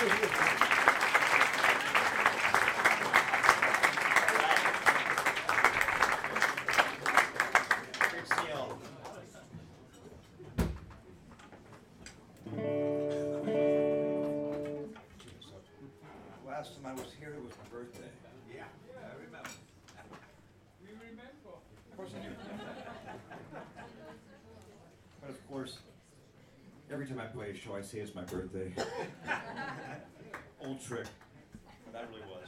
Great to see y'all. Last time I was here, it was my birthday. Yeah, I remember. We remember. Of course I do. But of course, every time I play a show, I say it's my birthday. Old trick. That really was.